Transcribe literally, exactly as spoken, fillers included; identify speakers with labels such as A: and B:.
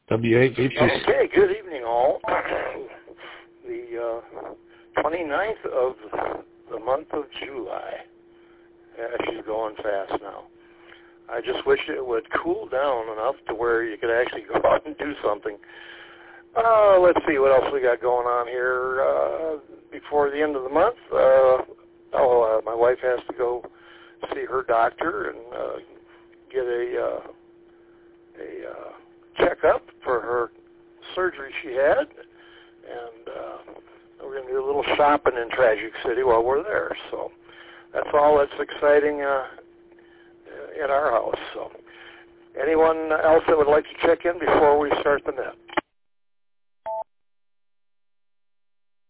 A: W H H.
B: Okay, good evening all. The uh, twenty-ninth of the month of July. Yeah, she's going fast now. I just wish it would cool down enough to where you could actually go out and do something. Uh, let's see what else we got going on here. Uh, before the end of the month, uh, oh, uh, my wife has to go see her doctor and uh, get a, uh, a uh, checkup for her surgery she had. And uh, we're going to do a little shopping in Tragic City while we're there. So that's all that's exciting uh, in our house. So anyone else that would like to check in before we start the net?